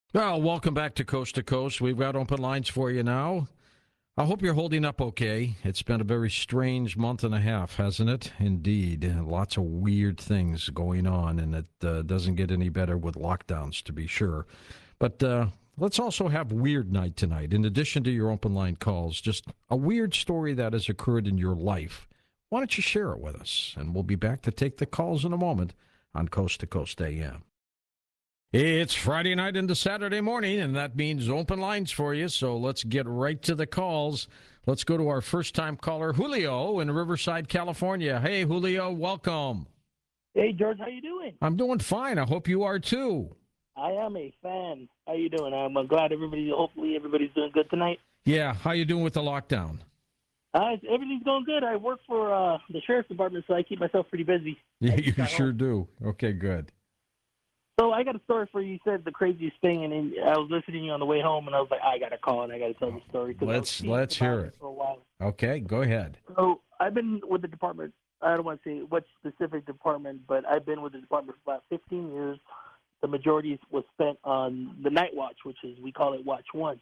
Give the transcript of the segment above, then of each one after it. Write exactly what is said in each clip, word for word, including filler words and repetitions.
Well, welcome back to Coast to Coast. We've got open lines for you now. I hope you're holding up okay. It's been a very strange month and a half, hasn't it? Indeed. Lots of weird things going on, and it uh, doesn't get any better with lockdowns, to be sure. But uh, let's also have Weird Night tonight. In addition to your open line calls, just a weird story that has occurred in your life. Why don't you share it with us? And we'll be back to take the calls in a moment on Coast to Coast A M. It's Friday night into Saturday morning, and that means open lines for you. So let's get right to the calls. Let's go to our first-time caller, Julio in Riverside, California. Hey, Julio, welcome. Hey, George, how you doing? I'm doing fine. I hope you are too. I am a fan. How you doing? I'm glad everybody, hopefully everybody's doing good tonight. Yeah, how you doing with the lockdown? Uh, everything's going good. I work for uh, the sheriff's department, so I keep myself pretty busy. Yeah, I you just got sure home. do. Okay, good. So I got a story for you. You said the craziest thing, and then I was listening to you on the way home, and I was like, I got to call and I got to tell the story. 'cause I was Let's thinking let's about hear it. for a while. Okay, go ahead. So I've been with the department. I don't want to say what specific department, but I've been with the department for about fifteen years. The majority was spent on the night watch, which is, we call it Watch One.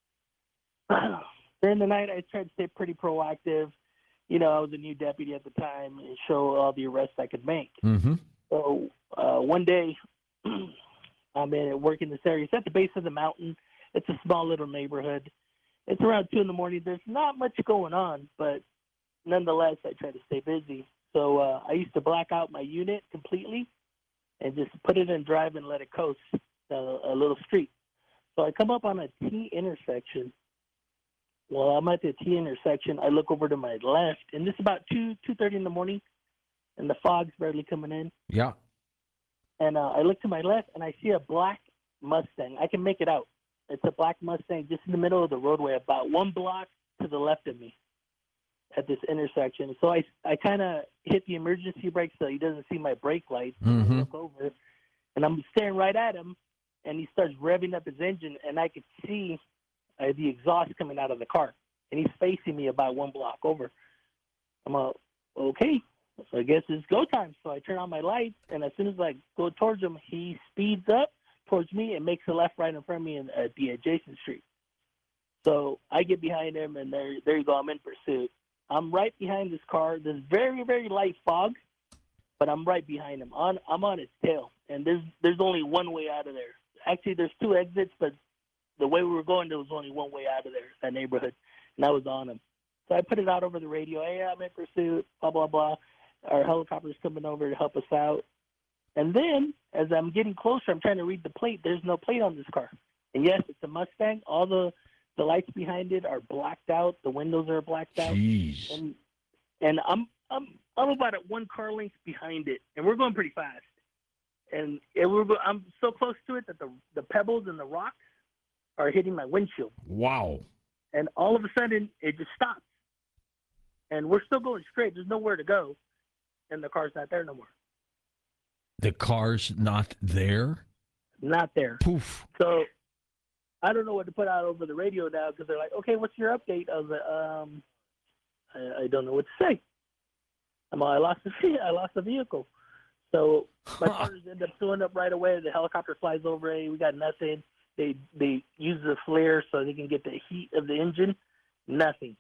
During the night, I tried to stay pretty proactive. You know, I was a new deputy at the time and show all the arrests I could make. Mm-hmm. So uh, one day, I'm in work in this area. It's at the base of the mountain. It's a small little neighborhood. It's around two in the morning. There's not much going on, but nonetheless, I try to stay busy. So uh, I used to black out my unit completely and just put it in drive and let it coast uh, a little street. So I come up on a T intersection. Well, I'm at the T intersection. I look over to my left, and this is about two two thirty in the morning, and the fog's barely coming in. Yeah. And uh, I look to my left, and I see a black Mustang. I can make it out. It's a black Mustang just in the middle of the roadway, about one block to the left of me at this intersection. So I, I kind of hit the emergency brake so he doesn't see my brake lights. Mm-hmm. I look over, and I'm staring right at him, and he starts revving up his engine, and I could see uh, the exhaust coming out of the car. And he's facing me about one block over. I'm like, okay. So I guess it's go time. So I turn on my lights, and as soon as I go towards him, he speeds up towards me and makes a left right in front of me in, at the adjacent street. So I get behind him, and there, there you go. I'm in pursuit. I'm right behind this car. There's very, very light fog, but I'm right behind him. On, I'm on his tail, and there's there's only one way out of there. Actually, there's two exits, but the way we were going, there was only one way out of there, that neighborhood, and I was on him. So I put it out over the radio. Hey, I'm in pursuit. Blah blah blah. Our helicopter's coming over to help us out. And then, as I'm getting closer, I'm trying to read the plate. There's no plate on this car. And yes, it's a Mustang. All the, the lights behind it are blacked out. The windows are blacked out. Jeez. And and I'm I'm I'm about at one car length behind it, and we're going pretty fast. And it, we're go- I'm so close to it that the the pebbles and the rocks are hitting my windshield. Wow. And all of a sudden, it just stops. And we're still going straight. There's nowhere to go. And the car's not there no more. The car's not there? Not there. Poof. So I don't know what to put out over the radio now because they're like, okay, what's your update? I was like, um, I, I don't know what to say. I'm like, I lost the I lost the vehicle. So my partners end up filling up right away. The helicopter flies over. Hey, we got nothing. They they use the flare so they can get the heat of the engine. Nothing.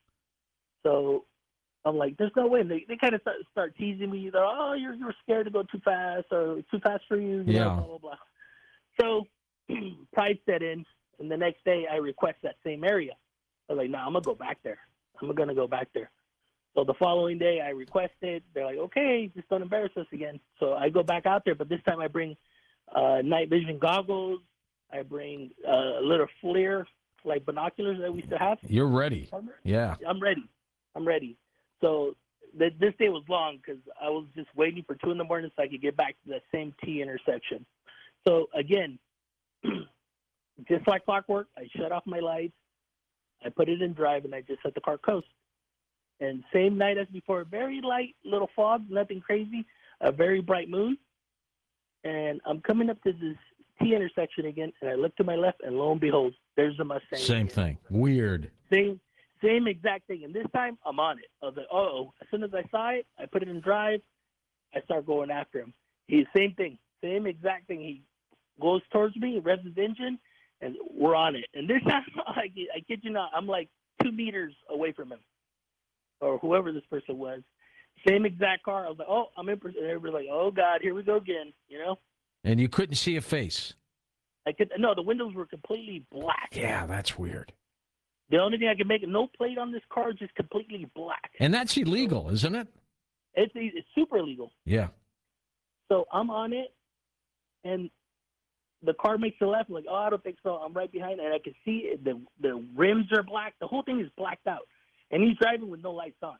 So I'm like, there's no way. They they kind of start, start teasing me. They're, oh, you're you're scared to go too fast or too fast for you. you Yeah. know, blah, blah, blah. So pride set in, and the next day I request that same area. I was like, no, nah, I'm going to go back there. I'm going to go back there. So the following day I requested. They're like, okay, just don't embarrass us again. So I go back out there, but this time I bring uh, night vision goggles. I bring uh, a little flare, like binoculars that we used to have. You're ready. Yeah. I'm ready. I'm ready. So th- this day was long because I was just waiting for two in the morning so I could get back to that same T intersection. So again, just like clockwork, I shut off my lights, I put it in drive, and I just let the car coast. And same night as before, very light little fog, nothing crazy, a very bright moon. And I'm coming up to this T intersection again, and I look to my left, and lo and behold, there's the Mustang. Same again. thing. Weird. Same Same exact thing. And this time, I'm on it. I was like, uh-oh. As soon as I saw it, I put it in drive. I start going after him. He's same thing. Same exact thing. He goes towards me, revs his engine, and we're on it. And this time, I, I kid you not, I'm like two meters away from him, or whoever this person was. Same exact car. I was like, oh, I'm in. And everybody's like, oh God, here we go again. You know. And you couldn't see a face. I could no. The windows were completely black. Yeah, that's weird. The only thing I could make, no plate on this car, just completely black. And that's illegal, isn't it? It's it's super illegal. Yeah. So I'm on it, and the car makes a left. I'm like, oh, I don't think so. I'm right behind, and I can see it. The the rims are black. The whole thing is blacked out, and he's driving with no lights on.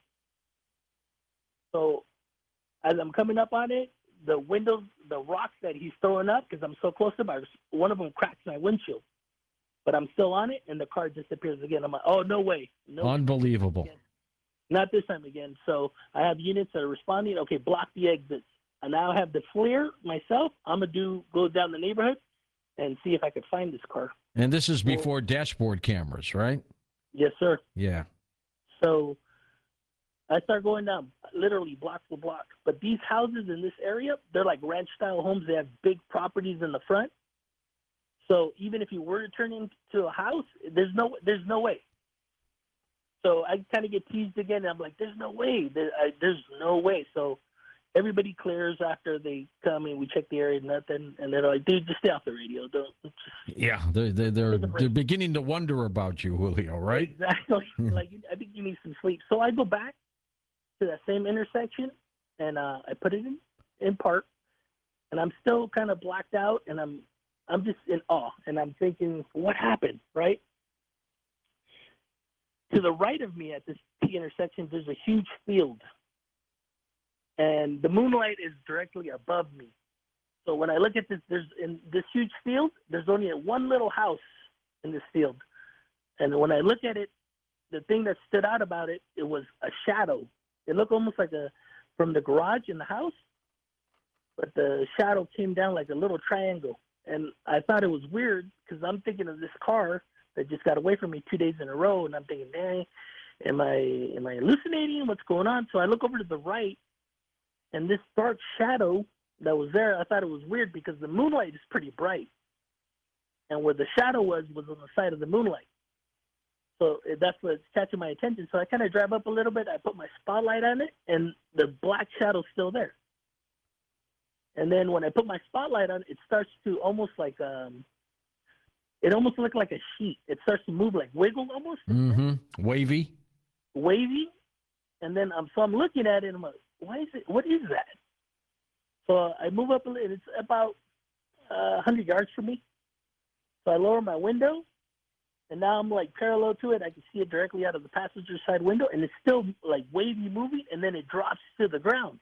So as I'm coming up on it, the windows, the rocks that he's throwing up, because I'm so close to him, I, one of them cracks my windshield. But I'm still on it, and the car disappears again. I'm like, oh, no way. No Unbelievable. way. Not this time again. So I have units that are responding. Okay, block the exits. I now have the FLIR myself. I'm going to do go down the neighborhood and see if I could find this car. And this is before dashboard cameras, right? Yes, sir. Yeah. So I start going down literally block for block. But these houses in this area, they're like ranch-style homes. They have big properties in the front. So even if you were to turn into a house, there's no there's no way. So I kind of get teased again. And I'm like, there's no way. There, I, there's no way. So everybody clears after they come and we check the area, nothing. And they're like, dude, just stay off the radio. Don't. Just, yeah, they're, they're, they're, they're beginning to wonder about you, Julio, right? Exactly. Like, I think you need some sleep. So I go back to that same intersection, and uh, I put it in, in park, and I'm still kind of blacked out, and I'm I'm just in awe, and I'm thinking, what happened, right? To the right of me at this T intersection, there's a huge field, and the moonlight is directly above me. So when I look at this, there's in this huge field, there's only one little house in this field, and when I look at it, the thing that stood out about it, it was a shadow. It looked almost like a from the garage in the house, but the shadow came down like a little triangle. And I thought it was weird because I'm thinking of this car that just got away from me two days in a row, and I'm thinking, dang, am I am I hallucinating? What's going on? So I look over to the right, and this dark shadow that was there, I thought it was weird because the moonlight is pretty bright, and where the shadow was was on the side of the moonlight. So that's what's catching my attention. So I kind of drive up a little bit. I put my spotlight on it, and the black shadow's still there. And then when I put my spotlight on, it starts to almost like um, it almost looked like a sheet. It starts to move like wiggle almost. Mm-hmm. Wavy. Wavy. And then um, so I'm looking at it, and I'm like, why is it? What is that? So I move up a little. It's about uh, one hundred yards from me. So I lower my window, and now I'm like parallel to it. I can see it directly out of the passenger side window, and it's still like wavy moving, and then it drops to the ground.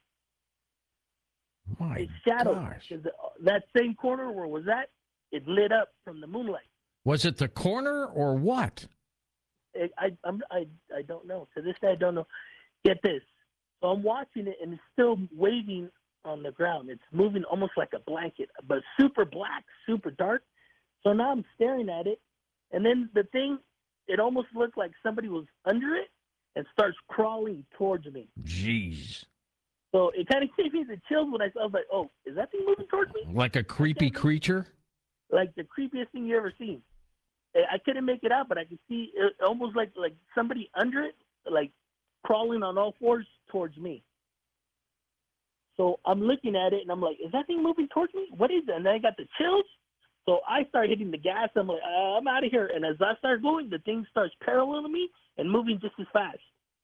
My It's shadow. gosh. That same corner where was that? It lit up from the moonlight. Was it the corner or what? It, I I'm, I I don't know. To this day, I don't know. Get this. So I'm watching it, and it's still waving on the ground. It's moving almost like a blanket, but super black, super dark. So now I'm staring at it, and then the thing, it almost looked like somebody was under it and starts crawling towards me. Jeez. So it kind of gave me the chills when I saw. I was like, "Oh, is that thing moving towards me?" Like a creepy creature? Like the creepiest thing you ever seen. I couldn't make it out, but I could see it almost like like somebody under it, like crawling on all fours towards me. So I'm looking at it, and I'm like, "Is that thing moving towards me? What is it?" And then I got the chills. So I start hitting the gas. I'm like, uh, "I'm out of here!" And as I start going, the thing starts paralleling me and moving just as fast.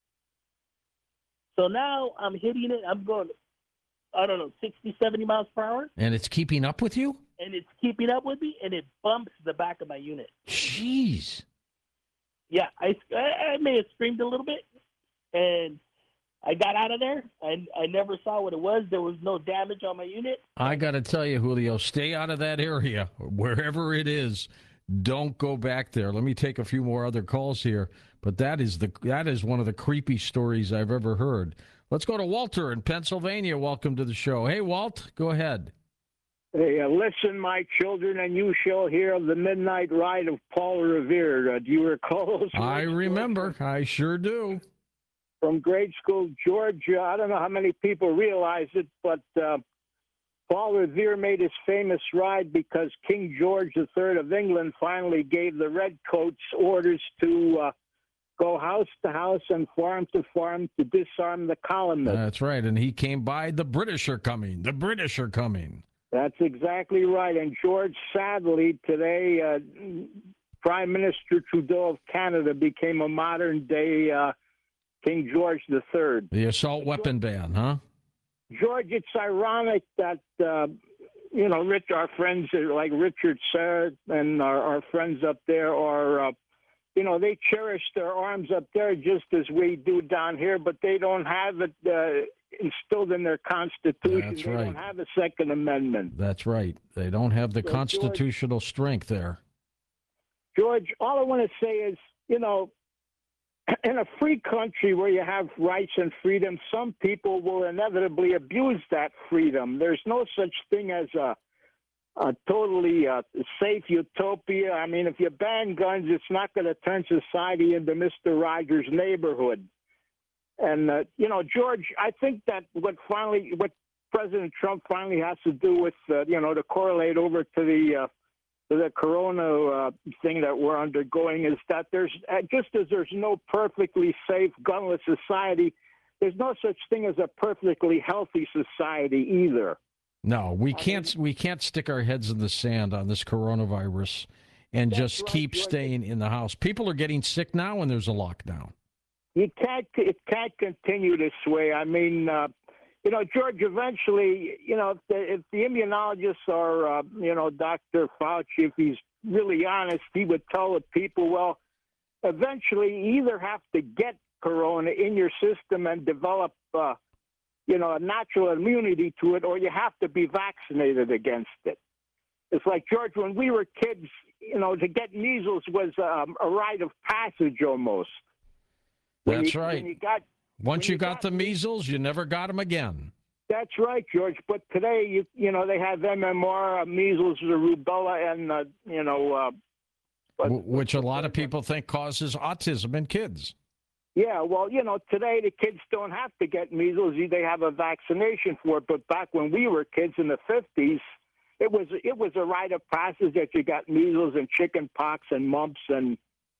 So now I'm hitting it. I'm going, I don't know, sixty, seventy miles per hour. And it's keeping up with you? And it's keeping up with me, and it bumps the back of my unit. Jeez. Yeah, I, I may have screamed a little bit, and I got out of there. I, I never saw what it was. There was no damage on my unit. I got to tell you, Julio, stay out of that area, wherever it is. Don't go back there. Let me take a few more other calls here. But that is the that is one of the creepy stories I've ever heard. Let's go to Walter in Pennsylvania. Welcome to the show. Hey, Walt, go ahead. Hey, uh, listen, my children, and you shall hear of the midnight ride of Paul Revere. Uh, do you recall those? I remember. I sure do. From grade school, Georgia. I don't know how many people realize it, but uh, Paul Revere made his famous ride because King George the Third of England finally gave the Redcoats orders to uh, go house to house and farm to farm to disarm the colonists. That's right. And he came by, the British are coming. The British are coming. That's exactly right. And George, sadly, today, uh, Prime Minister Trudeau of Canada became a modern-day uh, King George the Third. The assault weapon ban, huh? George, it's ironic that, uh, you know, Rich, our friends like Richard Serra and our, our friends up there are, uh, you know, they cherish their arms up there just as we do down here, but they don't have it uh, instilled in their Constitution. That's they right. don't have a Second Amendment. That's right. They don't have the So, constitutional George, strength there. George, all I want to say is, you know, in a free country where you have rights and freedom, some people will inevitably abuse that freedom. There's no such thing as a, a totally uh, safe utopia. I mean, if you ban guns, it's not going to turn society into Mister Rogers' Neighborhood. And, uh, you know, George, I think that what finally, what President Trump finally has to do with, uh, you know, to correlate over to the uh, the corona uh, thing that we're undergoing is that there's, just as there's no perfectly safe gunless society, there's no such thing as a perfectly healthy society either. No, we I can't mean, we can't stick our heads in the sand on this coronavirus and That's just right, keep George. staying in the house. People are getting sick now when there's a lockdown. You can't, it can't continue this way. I mean, uh, you know, George, eventually, you know, if the, if the immunologists are, uh, you know, Doctor Fauci, if he's really honest, he would tell the people, well, eventually you either have to get corona in your system and develop, uh, you know, a natural immunity to it, or you have to be vaccinated against it. It's like, George, when we were kids, you know, to get measles was um, a rite of passage almost. When That's you, right. When you got Once when you you got got the me- measles, you never got them again. That's right, George. But today, you you know, they have M M R, uh, measles, the rubella, and uh, you know, uh, but, W- which a lot of people think causes autism in kids. Yeah, well, you know, today the kids don't have to get measles; they have a vaccination for it. But back when we were kids in the fifties, it was it was a rite of passage that you got measles and chicken pox and mumps, and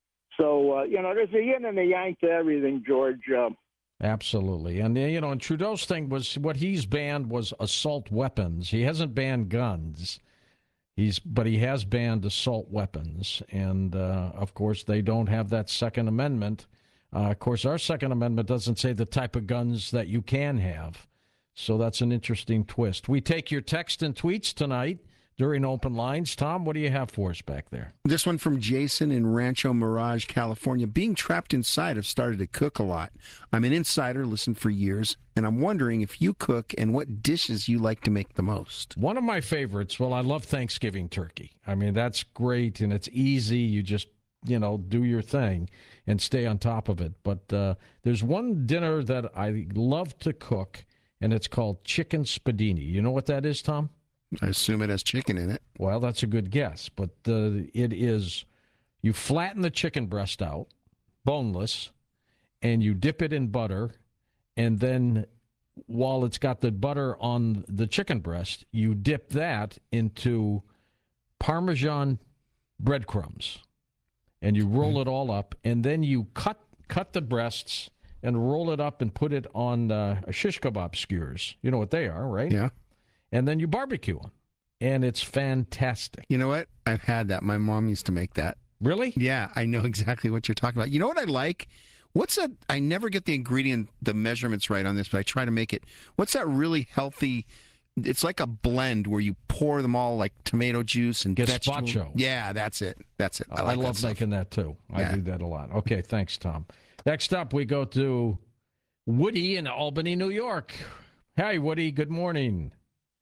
so uh, you know, there's a yin and a yang to everything, George. Uh, Absolutely. And, uh, you know, and Trudeau's thing was what he's banned was assault weapons. He hasn't banned guns. He's, but he has banned assault weapons. And, uh, of course, they don't have that Second Amendment. Uh, of course, our Second Amendment doesn't say the type of guns that you can have. So that's an interesting twist. We take your text and tweets tonight during open lines. Tom, what do you have for us back there? This one from Jason in Rancho Mirage, California. Being trapped inside, I've started to cook a lot. I'm an insider, listened for years, and I'm wondering if you cook and what dishes you like to make the most. One of my favorites, well, I love Thanksgiving turkey. I mean, that's great, and it's easy. You just, you know, do your thing and stay on top of it. But uh, there's one dinner that I love to cook, and it's called chicken spadini. You know what that is, Tom? I assume it has chicken in it. Well, that's a good guess, but uh, it is, you flatten the chicken breast out, boneless, and you dip it in butter, and then while it's got the butter on the chicken breast, you dip that into Parmesan breadcrumbs, and you roll Mm. it all up, and then you cut cut the breasts and roll it up and put it on uh, shish kebab skewers. You know what they are, right? Yeah. And then you barbecue them, and it's fantastic. You know what? I've had that. My mom used to make that. Really? Yeah, I know exactly what you're talking about. You know what I like? What's that? I never get the ingredient, the measurements right on this, but I try to make it. What's that really healthy? It's like a blend where you pour them all like tomato juice and vegetable. Gazpacho. Yeah, that's it. That's it. I, like that love stuff. making that too. I Yeah. do that a lot. Okay, thanks, Tom. Next up, we go to Woody in Albany, New York. Hi, Woody. Good morning.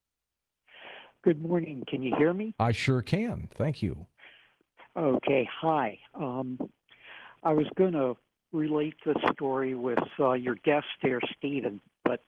Good morning. Can you hear me? I sure can. Thank you. Okay. Hi. Um, I was going to relate the story with uh, your guest there, Stephen, but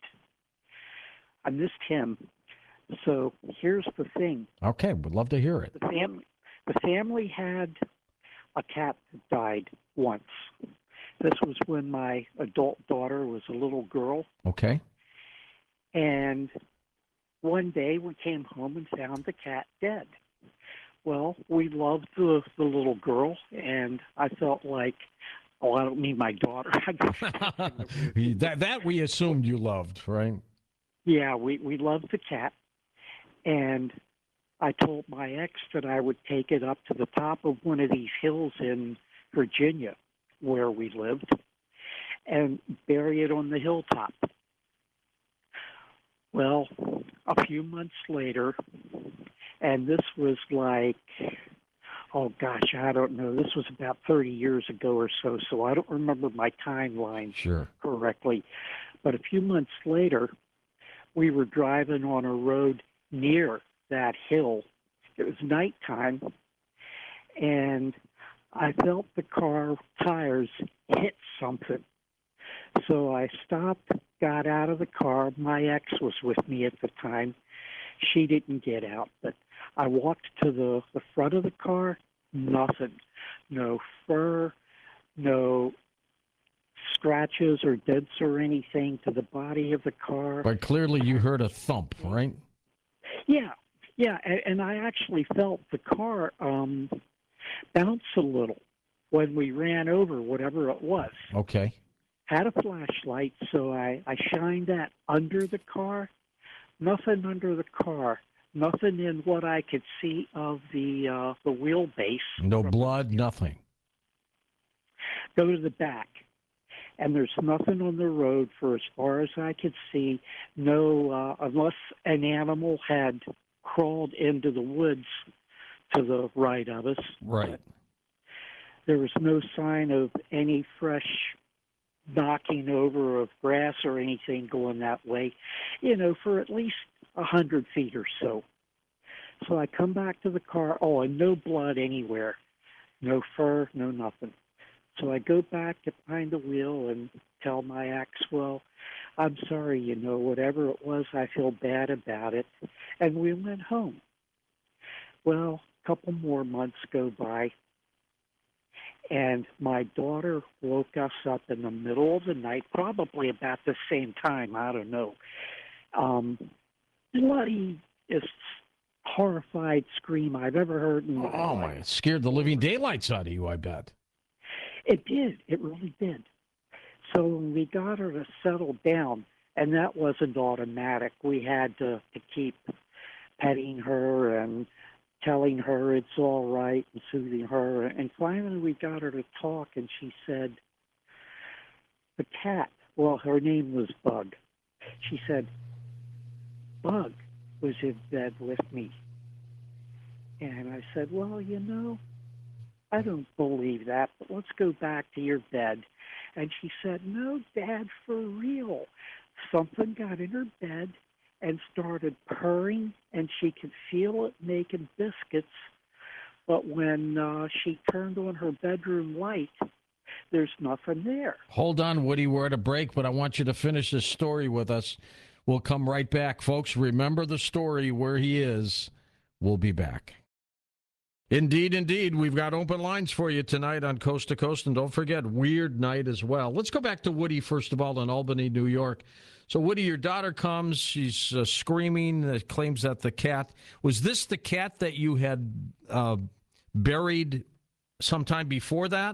I missed him. So here's the thing: Okay, would love to hear it. the family, the family had a cat that died once. This was when my adult daughter was a little girl, Okay. and one day we came home and found the cat dead. Well, we loved the, the little girl, and I felt like, oh, I don't mean my daughter. that that we assumed you loved, right? Yeah, we, we loved the cat, and I told my ex that I would take it up to the top of one of these hills in Virginia where we lived and bury it on the hilltop. Well, a few months later, and this was like, oh gosh, I don't know, this was about thirty years ago or so, so I don't remember my timeline Sure. correctly. But a few months later, we were driving on a road near that hill. It was nighttime, and I felt the car tires hit something. So I stopped, got out of the car. My ex was with me at the time. She didn't get out, but I walked to the, the front of the car, nothing. No fur, no scratches or dents or anything to the body of the car. But clearly you heard a thump, right? Yeah, yeah, and, and I actually felt the car um, bounce a little when we ran over whatever it was. Okay. Had a flashlight, so I, I shined that under the car. Nothing under the car. Nothing in what I could see of the uh, the wheelbase. No blood, nothing. Go to the back, and there's nothing on the road for as far as I could see. No, uh, unless an animal had crawled into the woods to the right of us. Right. But there was no sign of any fresh knocking over of grass or anything going that way, you know, for at least a hundred feet or so. So I come back to the car. Oh, and no blood anywhere, no fur, no nothing. So I go back to behind the wheel and tell my ex, well, I'm sorry, you know, whatever it was, I feel bad about it. And we went home. Well, a couple more months go by, and my daughter woke us up in the middle of the night, probably about the same time, I don't know. Um, bloody, is horrified scream I've ever heard in my Oh, life. my. It scared the living daylights out of you, I bet. It did. It really did. So when we got her to settle down, and that wasn't automatic, we had to, to keep petting her and telling her it's all right and soothing her. And finally we got her to talk, and she said, the cat, well, her name was Bug. She said, Bug was in bed with me. And I said, well, you know, I don't believe that, but let's go back to your bed. And she said, no, Dad, for real. Something got in her bed and started purring, and she could feel it making biscuits. But when uh, she turned on her bedroom light, there's nothing there. Hold on, Woody. We're at a break, but I want you to finish this story with us. We'll come right back. Folks, remember the story where he is. We'll be back. Indeed, indeed. We've got open lines for you tonight on Coast to Coast. And don't forget, Weird Night as well. Let's go back to Woody, first of all, in Albany, New York. So, Woody, your daughter comes. She's uh, screaming, uh, claims that the cat. Was this the cat that you had uh, buried sometime before that?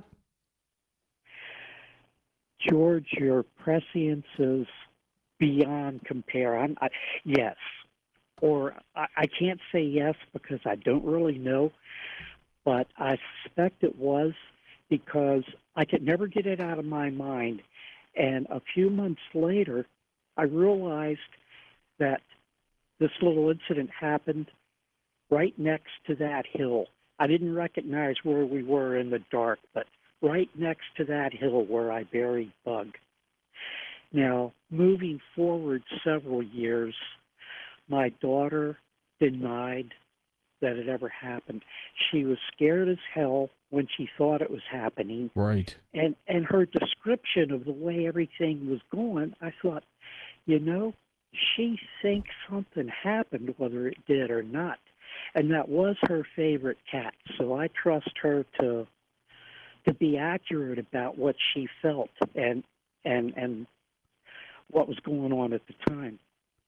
George, your prescience is beyond compare. I'm, I, yes. Or I, I can't say yes because I don't really know, but I suspect it was because I could never get it out of my mind. And a few months later, I realized that this little incident happened right next to that hill. I didn't recognize where we were in the dark, but right next to that hill where I buried Bug. Now, moving forward several years, my daughter denied that it ever happened. She was scared as hell when she thought it was happening. Right. And and her description of the way everything was going, I thought, you know, she thinks something happened, whether it did or not. And that was her favorite cat. So I trust her to to be accurate about what she felt and and and what was going on at the time.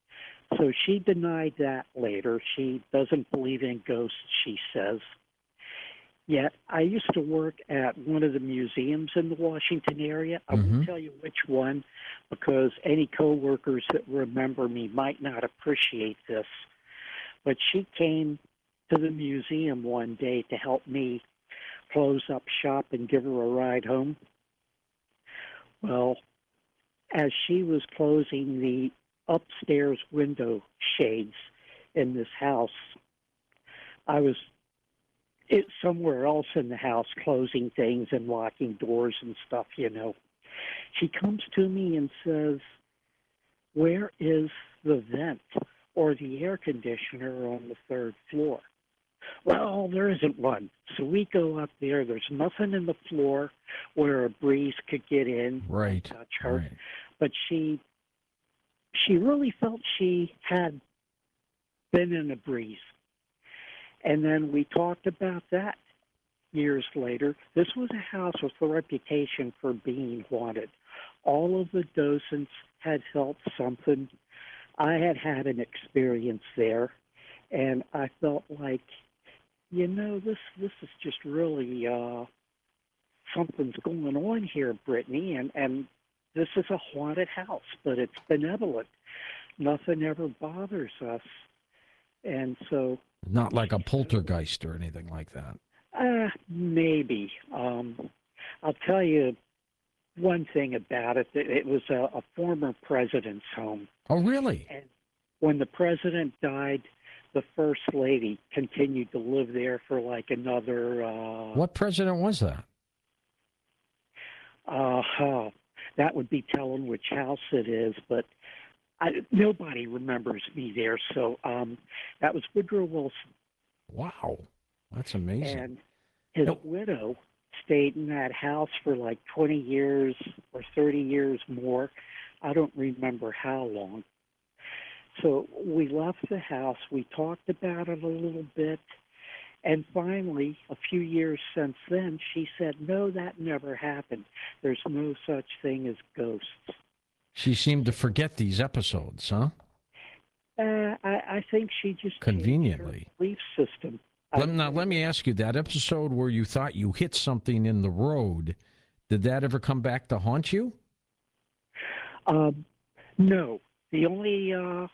So she denied that later. She doesn't believe in ghosts, she says. Yet I used to work at one of the museums in the Washington area. I Mhm. won't tell you which one because any coworkers that remember me might not appreciate this. But she came to the museum one day to help me close up shop and give her a ride home. Well, as she was closing the upstairs window shades in this house, I was it, somewhere else in the house closing things and locking doors and stuff, you know. She comes to me and says, "Where is the vent or the air conditioner on the third floor?" Well, there isn't one. So we go up there. There's nothing in the floor where a breeze could get in Right. and touch her. Right. But she she really felt she had been in a breeze. And then we talked about that years later. This was a house with a reputation for being haunted. All of the docents had felt something. I had had an experience there, and I felt like, you know, this this is just really uh, something's going on here, Brittany, and and this is a haunted house, but it's benevolent. Nothing ever bothers us, and so Not like a poltergeist or anything like that. uh, maybe um, I'll tell you one thing about it. That it was a, a former president's home. Oh, really? And when the president died, the first lady continued to live there for like another. Uh, What president was that? Uh, oh, that would be telling which house it is, but I, nobody remembers me there. So um, that was Woodrow Wilson, Wow. That's amazing. and his Nope. widow stayed in that house for like twenty years or thirty years more. I don't remember how long. So we left the house. We talked about it a little bit. And finally, a few years since then, she said, "No, that never happened. There's no such thing as ghosts." She seemed to forget these episodes, huh? Uh, I, I think she just changed Conveniently. her belief system. Let, I- now, let me ask you, that episode where you thought you hit something in the road, did that ever come back to haunt you? Um, no, the only uh,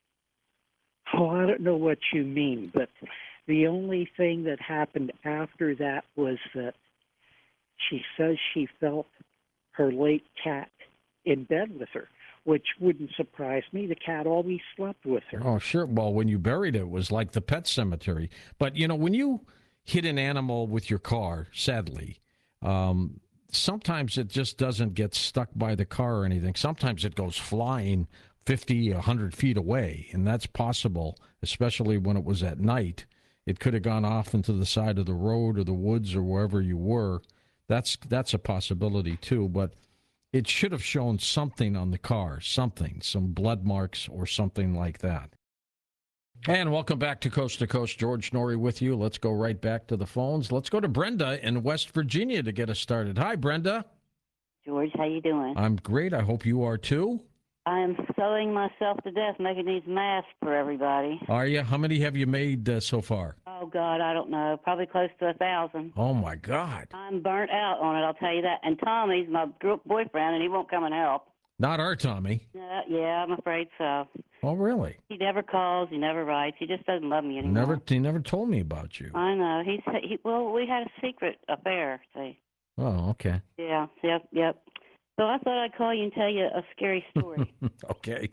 oh, I don't know what you mean, but the only thing that happened after that was that she says she felt her late cat in bed with her, which wouldn't surprise me. The cat always slept with her. Oh, sure. Well, when you buried it, it was like the pet cemetery. But, you know, when you hit an animal with your car, sadly, um, sometimes it just doesn't get stuck by the car or anything. Sometimes it goes flying fifty, one hundred feet away, and that's possible, especially when it was at night. It could have gone off into the side of the road or the woods or wherever you were. That's that's a possibility, too. But it should have shown something on the car, something, some blood marks or something like that. And welcome back to Coast to Coast. George Norrie with you. Let's go right back to the phones. Let's go to Brenda in West Virginia to get us started. Hi, Brenda. George, how you doing? I'm great. I hope you are too. I am sewing myself to death making these masks for everybody. Are you? How many have you made uh, so far? Oh, God, I don't know. Probably close to a thousand. Oh, my God. I'm burnt out on it, I'll tell you that. And Tommy's my group boyfriend, and he won't come and help. Not our Tommy. Uh, yeah, I'm afraid so. Oh, really? He never calls. He never writes. He just doesn't love me anymore. Never. He never told me about you. I know. He's he, well, we had a secret affair, see. Oh, okay. Yeah, yep, yep. So I thought I'd call you and tell you a scary story. Okay.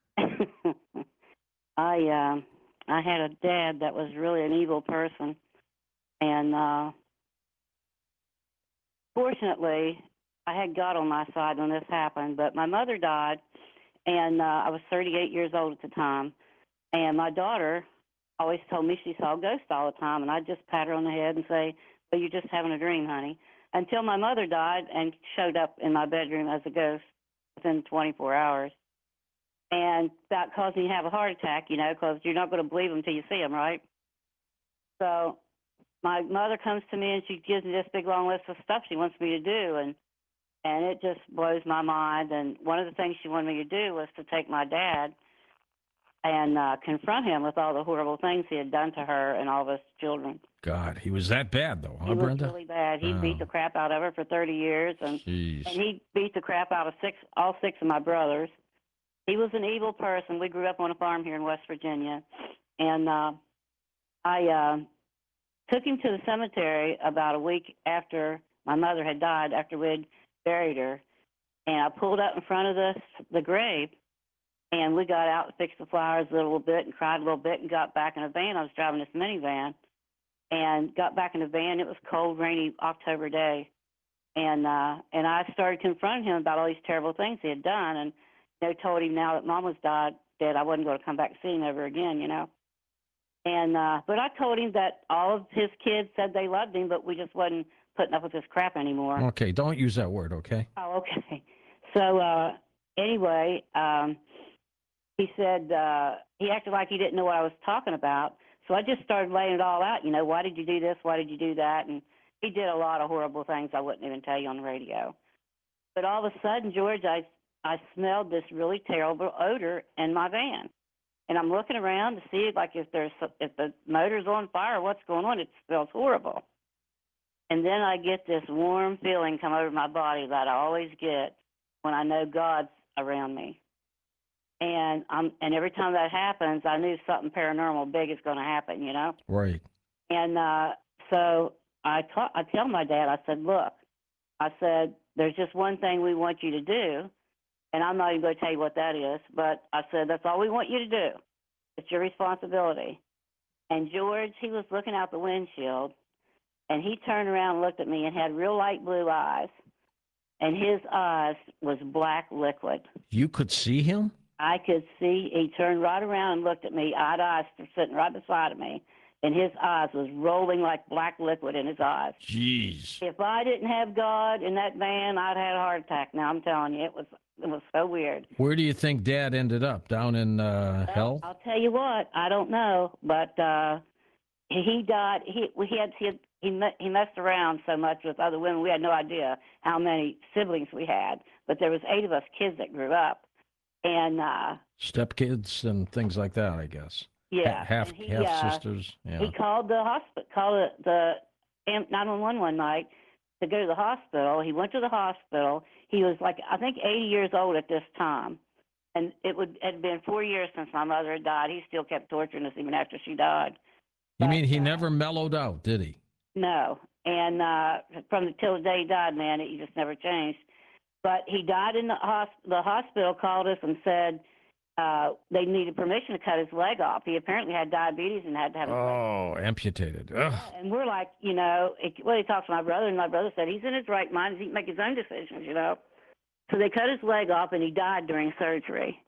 I um I had a dad that was really an evil person, and uh, fortunately, I had God on my side when this happened. But my mother died, and uh, I was thirty-eight years old at the time, and my daughter always told me she saw ghosts all the time, and I'd just pat her on the head and say, "Well, you're just having a dream, honey." Until my mother died and showed up in my bedroom as a ghost within twenty-four hours. And that caused me to have a heart attack, you know, because you're not going to believe them until you see them, right? So my mother comes to me and she gives me this big long list of stuff she wants me to do, and and it just blows my mind. And one of the things she wanted me to do was to take my dad and uh, confront him with all the horrible things he had done to her and all of us children. God, he was that bad, though, huh, He was Brenda? really bad. He Oh. beat the crap out of her for thirty years, and Jeez. and he beat the crap out of six, all six of my brothers. He was an evil person. We grew up on a farm here in West Virginia, and uh, I uh, took him to the cemetery about a week after my mother had died, after we'd buried her, and I pulled up in front of the the grave, and we got out and fixed the flowers a little bit and cried a little bit and got back in a van. I was driving this minivan. And got back in the van. It was a cold, rainy October day, and uh, and I started confronting him about all these terrible things he had done, and you know, told him now that Mom was died, dead, I wasn't going to come back to see him ever again, you know. And uh, but I told him that all of his kids said they loved him, but we just wasn't putting up with this crap anymore. Okay, don't use that word, okay? Oh, okay. So uh, anyway, um, he said uh, he acted like he didn't know what I was talking about. So I just started laying it all out, you know, why did you do this? Why did you do that? And he did a lot of horrible things I wouldn't even tell you on the radio. But all of a sudden, George, I, I smelled this really terrible odor in my van. And I'm looking around to see, like, if there's if the motor's on fire, what's going on. It smells horrible. And then I get this warm feeling come over my body that I always get when I know God's around me. And I'm, and every time that happens, I knew something paranormal big is going to happen, you know? Right. And uh, so I, ta- I tell my dad, I said, look, I said, there's just one thing we want you to do, and I'm not even going to tell you what that is, but I said, that's all we want you to do. It's your responsibility. And George, he was looking out the windshield, and he turned around and looked at me and had real light blue eyes, and his eyes was black liquid. You could see him? I could see, he turned right around and looked at me, eye to eye, sitting right beside of me, and his eyes was rolling like black liquid in his eyes. Jeez. If I didn't have God in that van, I'd had a heart attack. Now, I'm telling you, it was it was so weird. Where do you think Dad ended up? Down in uh, Well, hell? I'll tell you what, I don't know, but uh, he died, he, we had, he, had, he, me- he messed around so much with other women, we had no idea how many siblings we had, but there was eight of us kids that grew up. And uh, Stepkids and things like that, I guess. yeah, Ha- half and he, half uh, sisters. Yeah. he called the hospital, called the, the nine one one one night to go to the hospital. He went to the hospital. He was like, I think, eighty years old at this time, and it would had been four years since my mother had died. He still kept torturing us even after she died. You But, mean he uh, never mellowed out, did he? No, and uh, from the till the day he died, man, he just never changed. But he died in the hosp- the hospital called us and said uh, they needed permission to cut his leg off. He apparently had diabetes and had to have his leg. Oh, amputated. Ugh. And we're like, you know, it, well, he talked to my brother, and my brother said he's in his right mind. He can make his own decisions, you know. So they cut his leg off, and he died during surgery,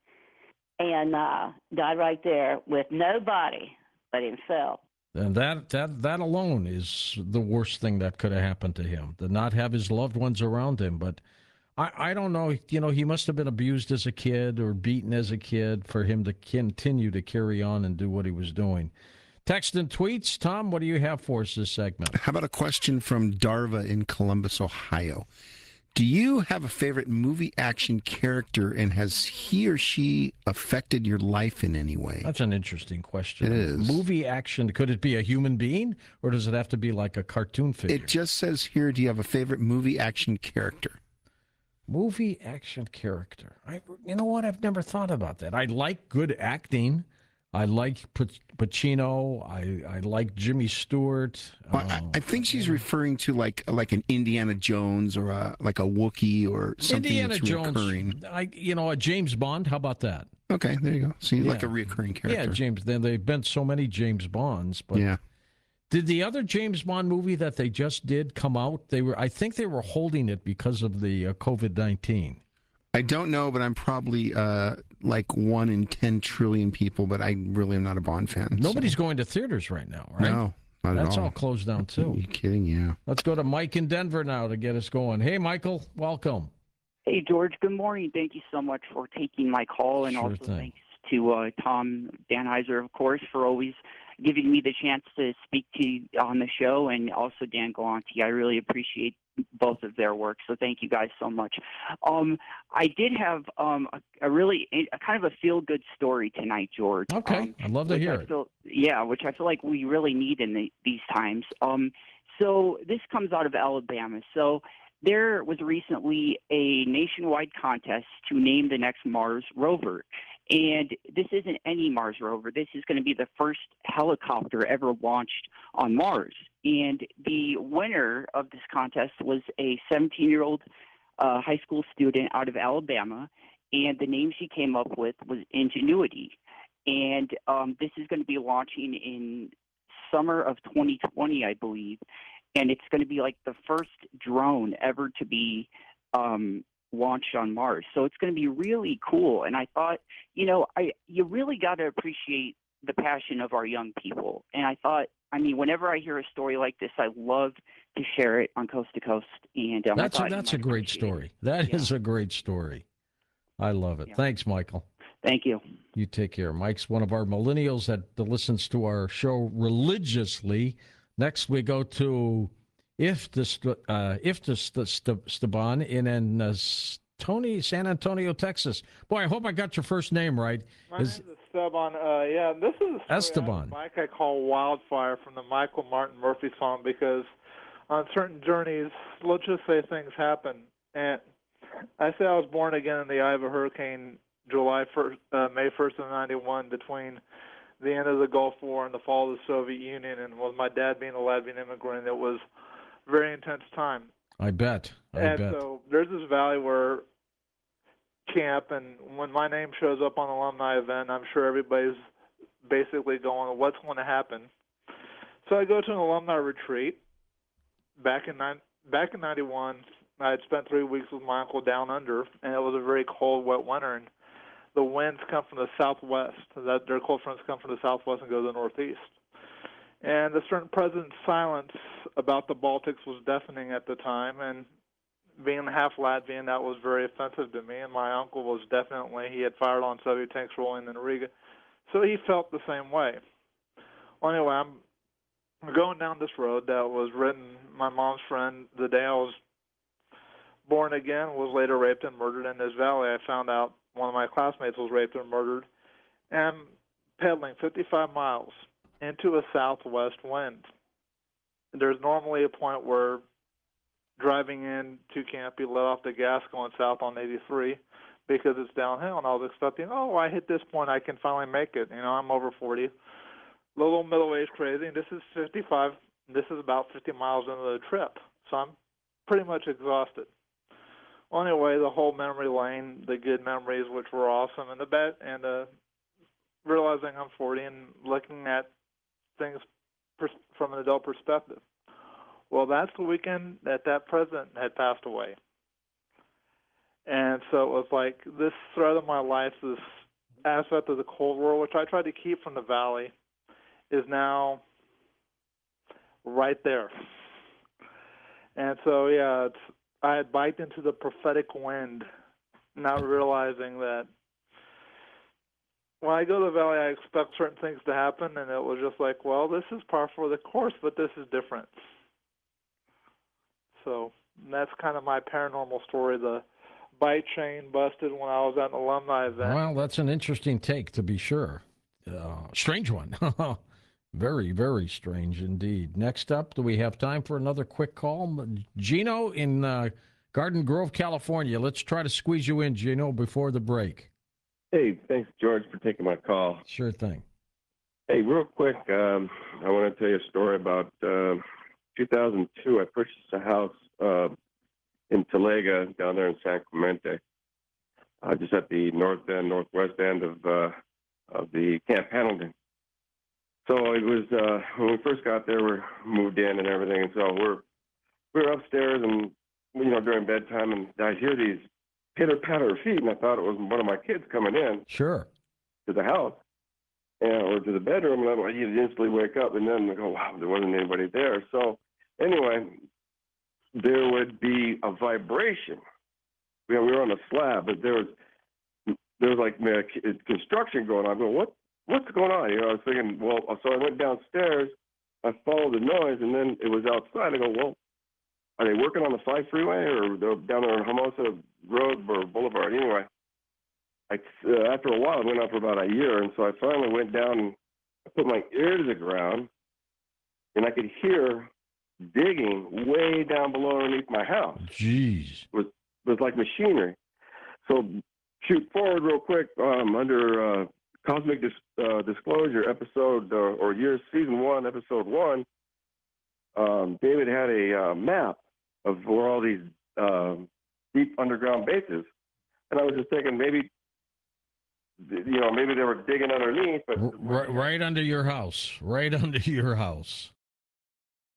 and uh, died right there with no body but himself. And that, that that alone is the worst thing that could have happened to him, to not have his loved ones around him. But I, I don't know, you know, he must have been abused as a kid or beaten as a kid for him to continue to carry on and do what he was doing. Text and tweets. Tom, what do you have for us this segment? How about a question from Darva in Columbus, Ohio? Do you have a favorite movie action character, and has he or she affected your life in any way? That's an interesting question. It is. Movie action, could it be a human being, or does it have to be like a cartoon figure? It just says here, do you have a favorite movie action character? Movie action character. I, you know what? I've never thought about that. I like good acting. I like Pac- Pacino. I, I like Jimmy Stewart. Well, I, I think she's referring to like like an Indiana Jones or a, like a Wookiee or something Indiana that's Jones. recurring. I, you know, a James Bond. How about that? Okay, there you go. So you like a Yeah. recurring character. Yeah, James. Then they've been so many James Bonds. But yeah. did the other James Bond movie that they just did come out? They were. I think they were holding it because of the uh, COVID nineteen. I don't know, but I'm probably uh, like one in ten trillion people, but I really am not a Bond fan. Nobody's so. going to theaters right now, right? No, not That's at all. all closed down Are too. you kidding? Yeah. Let's go to Mike in Denver now to get us going. Hey, Michael, welcome. Hey, George. Good morning. Thank you so much for taking my call, and Sure also thing. thanks to uh, Tom Danheiser, of course, for always giving me the chance to speak to you on the show, and also Dan Galante. I really appreciate both of their work, so thank you guys so much. Um, I did have um, a, a really a kind of a feel-good story tonight, George. Okay, um, I'd love to which hear I it. feel, yeah, which I feel like we really need in the, these times. Um, so this comes out of Alabama. So there was recently a nationwide contest to name the next Mars rover. And this isn't any Mars rover. This is going to be the first helicopter ever launched on Mars. And the winner of this contest was a seventeen-year-old uh, high school student out of Alabama. And the name she came up with was Ingenuity. And um, this is going to be launching in summer of twenty twenty, I believe. And it's going to be like the first drone ever to be um, launched on Mars. So it's going to be really cool. And I thought, you know, I you really got to appreciate the passion of our young people. And I thought, I mean, whenever I hear a story like this, I love to share it on Coast to Coast. And um, That's I a, thought that's you a might great appreciate story. it. That Yeah. is a great story. I love it. Yeah. Thanks, Michael. Thank you. You take care. Mike's one of our millennials that listens to our show religiously. Next, we go to Ifta uh, Ifta Esteban in an, uh, Tony, San Antonio, Texas. Boy, I hope I got your first name right. My Is name is Esteban. Uh, yeah, this is a story Esteban. I have a bike I call Wildfire from the Michael Martin Murphey song, because on certain journeys, let's just say things happen. And I say I was born again in the eye of a hurricane July first, uh, May first of ninety-one, between the end of the Gulf War and the fall of the Soviet Union. And with my dad being a Latvian immigrant, it was a very intense time. I bet. I and bet. so there's this valley where camp, and when my name shows up on an alumni event, I'm sure everybody's basically going, what's going to happen? So I go to an alumni retreat back in nine, back in ninety-one. I had spent three weeks with my uncle down under, and it was a very cold, wet winter, and the winds come from the southwest. That their cold fronts come from the southwest and go to the northeast. And a certain president's silence about the Baltics was deafening at the time, and being half Latvian, that was very offensive to me. And my uncle was definitely, he had fired on Soviet tanks rolling in Riga, so he felt the same way. Well, anyway, I'm going down this road that was written, my mom's friend, the day I was born again, was later raped and murdered in this valley. I found out one of my classmates was raped and murdered, and pedaling fifty-five miles into a southwest wind. There's normally a point where driving in to camp, you let off the gas going south on eighty-three because it's downhill, and I was expecting, oh, I hit this point, I can finally make it. You know, I'm over forty, a little middle-aged crazy, and this is fifty-five. This is about fifty miles into the trip, so I'm pretty much exhausted. Well, anyway, the whole memory lane, the good memories, which were awesome, and the bad, and uh, realizing I'm forty and looking at things pers- from an adult perspective. Well, that's the weekend that that president had passed away. And so it was like this thread of my life, this aspect of the Cold War, which I tried to keep from the Valley, is now right there. And so, yeah, it's, I had biked into the prophetic wind, not realizing that when I go to the Valley, I expect certain things to happen, and it was just like, well, this is par for the course, but this is different. So that's kind of my paranormal story. The bike chain busted when I was at an alumni event. Well, that's an interesting take, to be sure. Uh, strange one. Very, very strange indeed. Next up, do we have time for another quick call? Gino in uh, Garden Grove, California. Let's try to squeeze you in, Gino, before the break. Hey, thanks, George, for taking my call. Sure thing. Hey, real quick, um, I want to tell you a story about uh, two thousand two. I purchased a house uh, in Talega down there in San Clemente, uh, just at the north end, northwest end of uh, of the Camp Pendleton. So it was uh, when we first got there, we moved in and everything, and so we're we're upstairs, and you know during bedtime, and I hear these pitter patter of feet, and I thought it was one of my kids coming in. Sure. To the house, and or to the bedroom, and then you instantly wake up, and then we go, wow, there wasn't anybody there. So anyway, there would be a vibration. You know, we were on a slab, but there was there was like construction going on. I go, what what's going on? You know, I was thinking, well, so I went downstairs, I followed the noise, and then it was outside. I go, well, are they working on the five freeway or they're down there on Hermosa Road or Boulevard? Anyway, I, uh, after a while, it went on for about a year, and so I finally went down and I put my ear to the ground, and I could hear digging way down below underneath my house. Jeez. It was, it was like machinery. So shoot forward real quick um, under uh, Cosmic Dis- uh, Disclosure episode uh, or year season one, episode one. Um, David had a uh, map of where all these uh, deep underground bases, and I was just thinking maybe, you know, maybe they were digging underneath, but right, right under your house, right under your house.